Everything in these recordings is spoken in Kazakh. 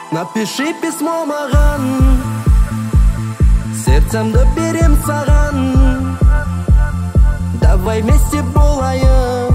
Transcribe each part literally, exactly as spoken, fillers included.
Напиши письмо маған, сердцемді берем саған. Давай вместе болайық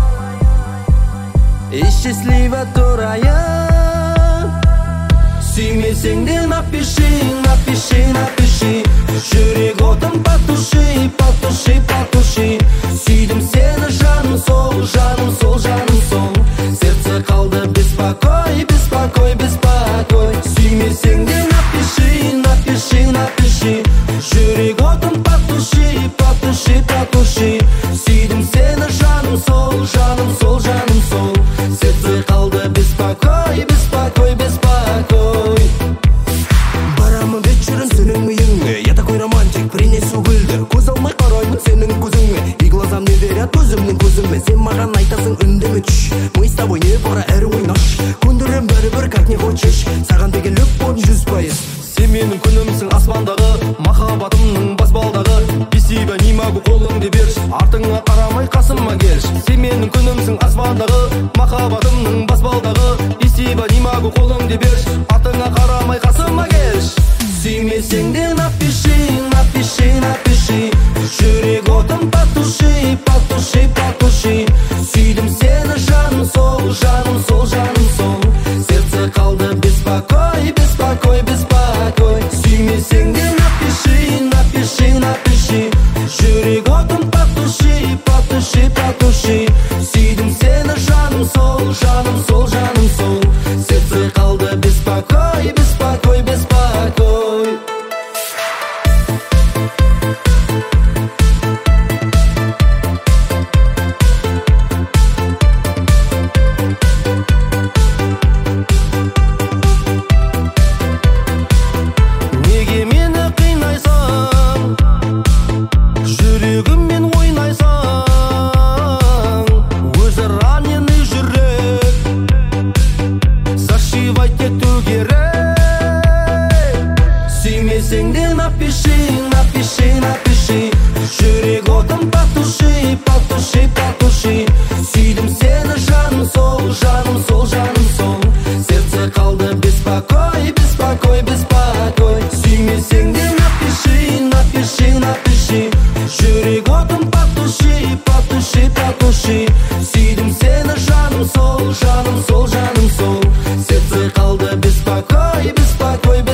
и счастливо тұрайық. Сүймесең де напиши, напиши, напиши. Жүрек отын потуши, потуши, потуши. Сүйдім сені жаным сол, жаным сол, жаным сол. Сердце қалды беспокой, беспокой, беспокой. Сүймесең де напиши, напиши, напиши. Жүрек отын потуши, потуши, потуши. Сүйдім сені жаным сол, жаным сол, жаным сол. Сердце қалды беспокой, беспокой, беспокой. Барамын вечером сенің үйіңе, я такой романтик, принесу гүлдер. Көз алмай қараймын сенің көзіңе, и глазам не верят өзімнің көзіме. Сен маған айтасың үндеме түш, мы с тобой не пора әрі ойнаш. Көндірем бәрібір как не хочешь, саған деген любовь жүз пайыз. Сен менің күнімсің аспандағы, махаббатымның баспалдағы. Без тебя не могу, қолыңды берші, артыңа қарамай қасыма келші. Сен менің күнімсің аспандағы, махаббатымның баспалдағы. Без тебя не могу, қолыңды берші, артыңа қарамай қасыма келші. Сүймесең де напиши, напиши, напиши. Жүрек отын потуши, потуши, потуши. Сүйдім сені жаным сол, жаным сол, жаным сол. Сердце қалды беспокой, беспокой, беспокой. Сүймесең де напиши, напиши, напиши. Жүрек отын потуши, потуши, потуши. Сүйдім сені жаным сол, жаным сол, жаным сол. Сердце қалды беспокой, беспокой, беспокой. Неге мені қинайсың, жүрегіммен ойнайсың, өзі раненый жүрек, зашивать ету керек. Сүймесең де напиши, напиши, напиши. Жүрек отын потуши, потуши, потуши. Сүйдім сені жаным сол, жаным сол, жаным сол. Сердце қалды беспокой, беспокой, беспокой. Сүймесең де напиши, напиши, напиши. Жүрек отын потуши, потуши, потуши. Сүйдім сені жаным сол, жаным сол, жаным сол. Сердце қалды беспокой, беспокой, беспокой.